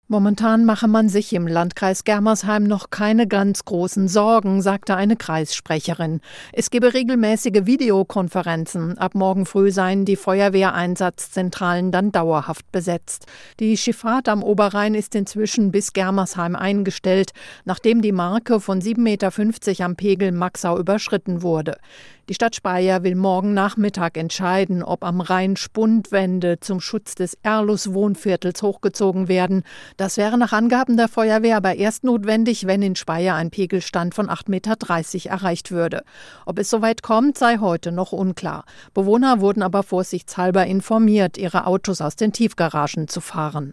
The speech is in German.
Momentan mache man sich im Landkreis Germersheim noch keine ganz großen Sorgen, sagte eine Kreissprecherin. Es gebe regelmäßige Videokonferenzen. Ab morgen früh seien die Feuerwehreinsatzzentralen dann dauerhaft besetzt. Die Schifffahrt am Oberrhein ist inzwischen bis Germersheim eingestellt, nachdem die Marke von 7,50 Meter am Pegel Maxau überschritten wurde. Die Stadt Speyer will morgen Nachmittag entscheiden, ob am Rhein Spundwände zum Schutz des Erlus-Wohnviertels hochgezogen werden. Das wäre nach Angaben der Feuerwehr aber erst notwendig, wenn in Speyer ein Pegelstand von 8,30 Meter erreicht würde. Ob es soweit kommt, sei heute noch unklar. Bewohner wurden aber vorsichtshalber informiert, ihre Autos aus den Tiefgaragen zu fahren.